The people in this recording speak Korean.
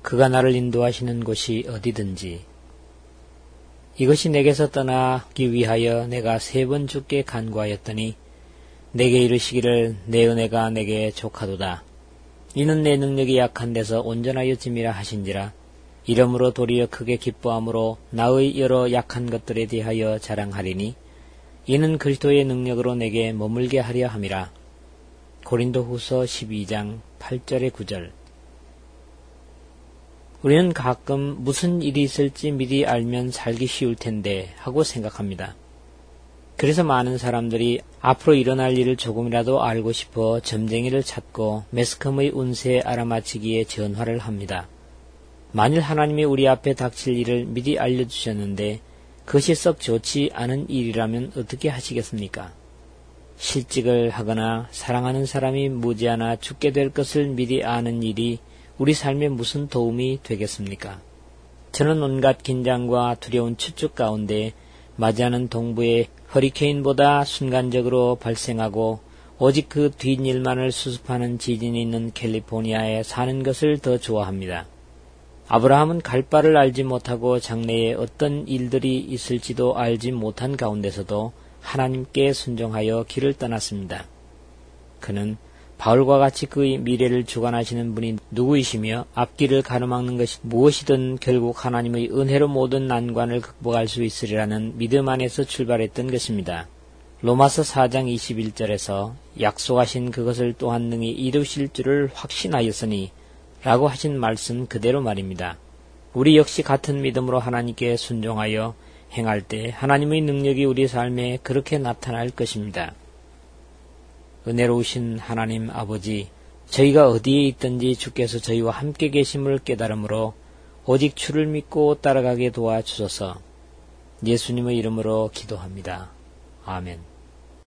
그가 나를 인도하시는 곳이 어디든지. 이것이 내게서 떠나기 위하여 내가 3번 주께 간구하였더니 내게 이르시기를 내 은혜가 내게 족하도다. 이는 내 능력이 약한 데서 온전하여 짐이라 하신지라. 이러므로 도리어 크게 기뻐함으로 나의 여러 약한 것들에 대하여 자랑하리니 이는 그리스도의 능력으로 내게 머물게 하려 함이라. 고린도후서 12장 8절에 9절. 우리는 가끔 무슨 일이 있을지 미리 알면 살기 쉬울 텐데 하고 생각합니다. 그래서 많은 사람들이 앞으로 일어날 일을 조금이라도 알고 싶어 점쟁이를 찾고 매스컴의 운세 알아맞히기에 전화를 합니다. 만일 하나님이 우리 앞에 닥칠 일을 미리 알려주셨는데 그것이 썩 좋지 않은 일이라면 어떻게 하시겠습니까? 실직을 하거나 사랑하는 사람이 무지하나 죽게 될 것을 미리 아는 일이 우리 삶에 무슨 도움이 되겠습니까? 저는 온갖 긴장과 두려운 추측 가운데 맞이하는 동부의 허리케인보다 순간적으로 발생하고 오직 그 뒷일만을 수습하는 지진이 있는 캘리포니아에 사는 것을 더 좋아합니다. 아브라함은 갈 바를 알지 못하고 장래에 어떤 일들이 있을지도 알지 못한 가운데서도 하나님께 순종하여 길을 떠났습니다. 그는 바울과 같이 그의 미래를 주관하시는 분이 누구이시며 앞길을 가로막는 것이 무엇이든 결국 하나님의 은혜로 모든 난관을 극복할 수 있으리라는 믿음 안에서 출발했던 것입니다. 로마서 4장 21절에서 약속하신 그것을 또한 능히 이루실 줄을 확신하였으니 라고 하신 말씀 그대로 말입니다. 우리 역시 같은 믿음으로 하나님께 순종하여 행할 때 하나님의 능력이 우리 삶에 그렇게 나타날 것입니다. 은혜로우신 하나님 아버지, 저희가 어디에 있든지 주께서 저희와 함께 계심을 깨달음으로 오직 주를 믿고 따라가게 도와주소서. 예수님의 이름으로 기도합니다. 아멘.